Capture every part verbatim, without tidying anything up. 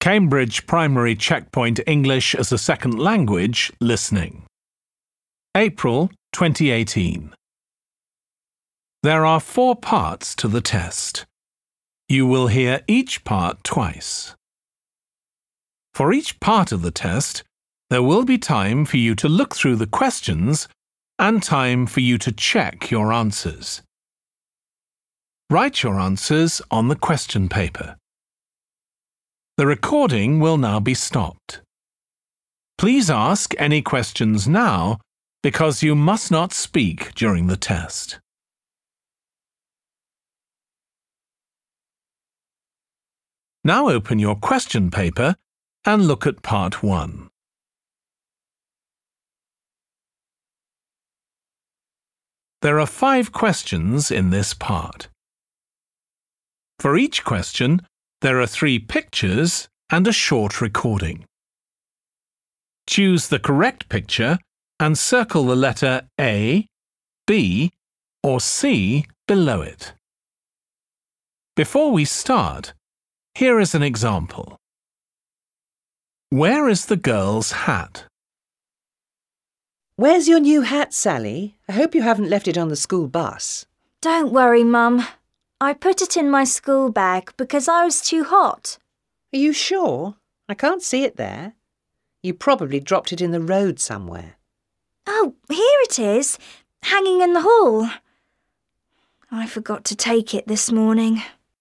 Cambridge Primary Checkpoint English as a Second Language Listening. April twenty eighteen. There are four parts to the test. You will hear each part twice. For each part of the test, there will be time for you to look through the questions and time for you to check your answers. Write your answers on the question paper. The recording will now be stopped. Please ask any questions now because you must not speak during the test. Now open your question paper and look at part one. There are five questions in this part. For each question, there are three pictures and a short recording. Choose the correct picture and circle the letter A, B, or C below it. Before we start, here is an example. Where is the girl's hat? Where's your new hat, Sally? I hope you haven't left it on the school bus. Don't worry, Mum. I put it in my school bag because I was too hot. Are you sure? I can't see it there. You probably dropped it in the road somewhere. Oh, here it is, hanging in the hall. I forgot to take it this morning.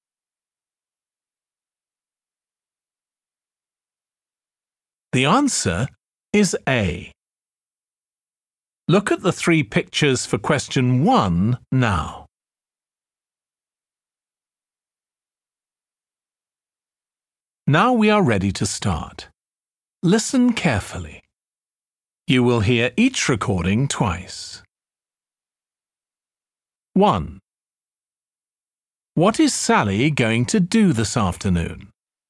The answer is A. Look at the three pictures for question one now. Now we are ready to start. Listen carefully. You will hear each recording twice. one. What is Sally going to do this afternoon?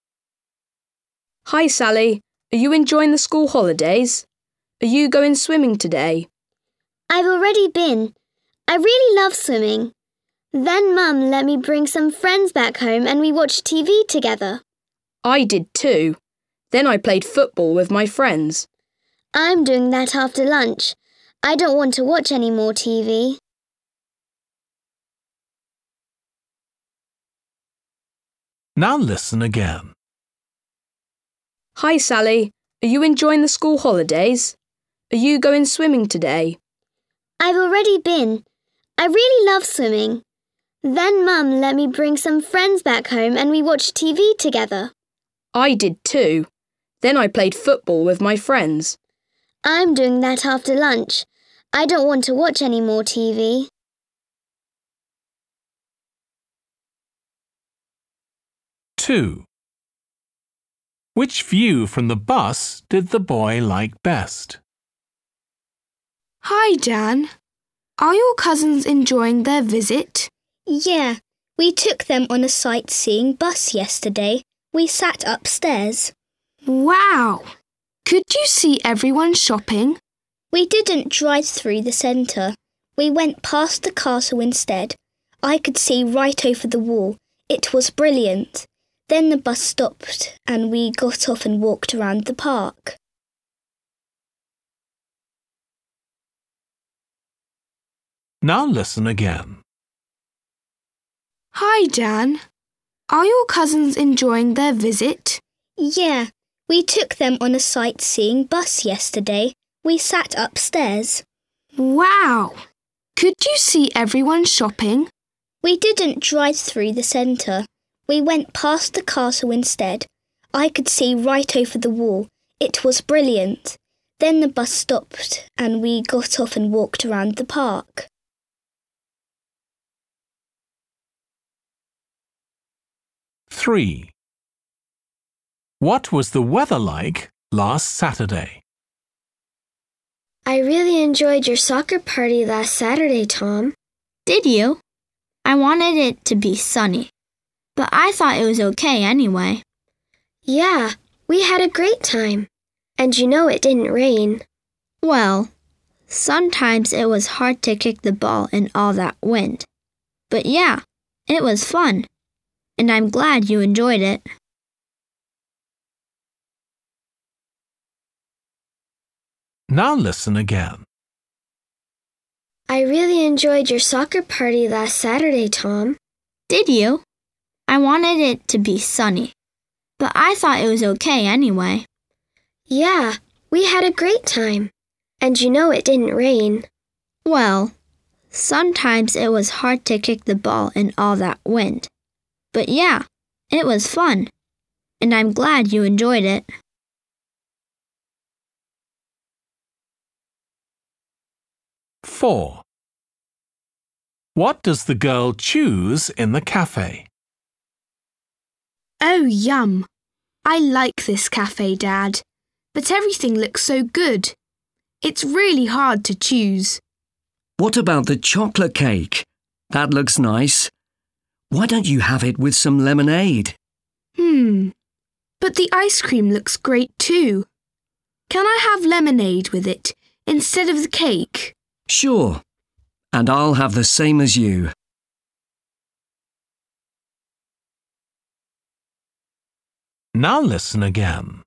Hi, Sally. Are you enjoying the school holidays? Are you going swimming today? I've already been. I really love swimming. Then Mum let me bring some friends back home and we watched T V together. I did too. Then I played football with my friends. I'm doing that after lunch. I don't want to watch any more T V. Now listen again. Hi, Sally. Are you enjoying the school holidays? Are you going swimming today? I've already been. I really love swimming. Then Mum let me bring some friends back home and we watched T V together. I did too. Then I played football with my friends. I'm doing that after lunch. I don't want to watch any more T V. two. Which view from the bus did the boy like best? Hi, Dan. Are your cousins enjoying their visit? Yeah, we took them on a sightseeing bus yesterday. We sat upstairs. Wow! Could you see everyone shopping? We didn't drive through the centre. We went past the castle instead. I could see right over the wall. It was brilliant. Then the bus stopped and we got off and walked around the park. Now listen again. Hi, Dan. Are your cousins enjoying their visit? Yeah, we took them on a sightseeing bus yesterday. We sat upstairs. Wow! Could you see everyone shopping? We didn't drive through the centre. We went past the castle instead. I could see right over the wall. It was brilliant. Then the bus stopped and we got off and walked around the park. three. What was the weather like last Saturday? I really enjoyed your soccer party last Saturday, Tom. Did you? I wanted it to be sunny, but I thought it was okay anyway. Yeah, we had a great time. And you know it didn't rain. Well, sometimes it was hard to kick the ball in all that wind. But yeah, it was fun. And I'm glad you enjoyed it. Now listen again. I really enjoyed your soccer party last Saturday, Tom. Did you? I wanted it to be sunny, but I thought it was okay anyway. Yeah, we had a great time. And you know it didn't rain. Well, sometimes it was hard to kick the ball in all that wind. But yeah, it was fun. And I'm glad you enjoyed it. Four. What does the girl choose in the cafe? Oh, yum. I like this cafe, Dad. But everything looks so good. It's really hard to choose. What about the chocolate cake? That looks nice. Why don't you have it with some lemonade? Hmm. But the ice cream looks great too. Can I have lemonade with it instead of the cake? Sure. And I'll have the same as you. Now listen again.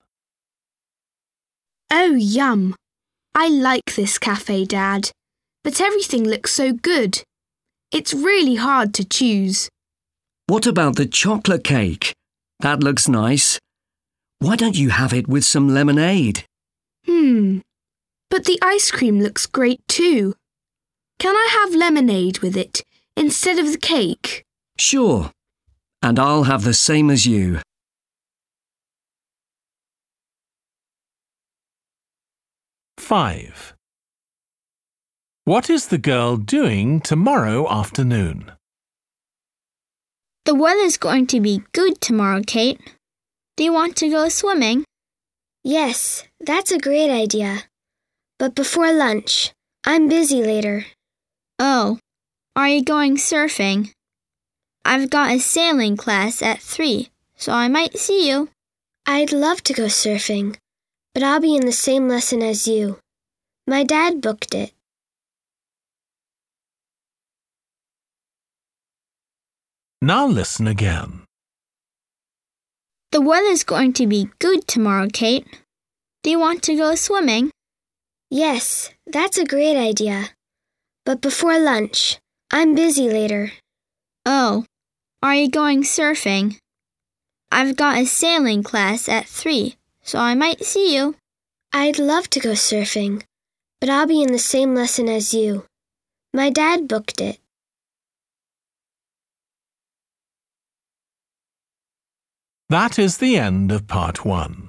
Oh, yum. I like this cafe, Dad. But everything looks so good. It's really hard to choose. What about the chocolate cake? That looks nice. Why don't you have it with some lemonade? Hmm. But the ice cream looks great too. Can I have lemonade with it instead of the cake? Sure. And I'll have the same as you. Five. What is the girl doing tomorrow afternoon? The weather's going to be good tomorrow, Kate. Do you want to go swimming? Yes, that's a great idea. But before lunch, I'm busy later. Oh, are you going surfing? I've got a sailing class at three, so I might see you. I'd love to go surfing, but I'll be in the same lesson as you. My dad booked it. Now listen again. The weather's going to be good tomorrow, Kate. Do you want to go swimming? Yes, that's a great idea. But before lunch, I'm busy later. Oh, are you going surfing? I've got a sailing class at three, so I might see you. I'd love to go surfing, but I'll be in the same lesson as you. My dad booked it. That is the end of part one.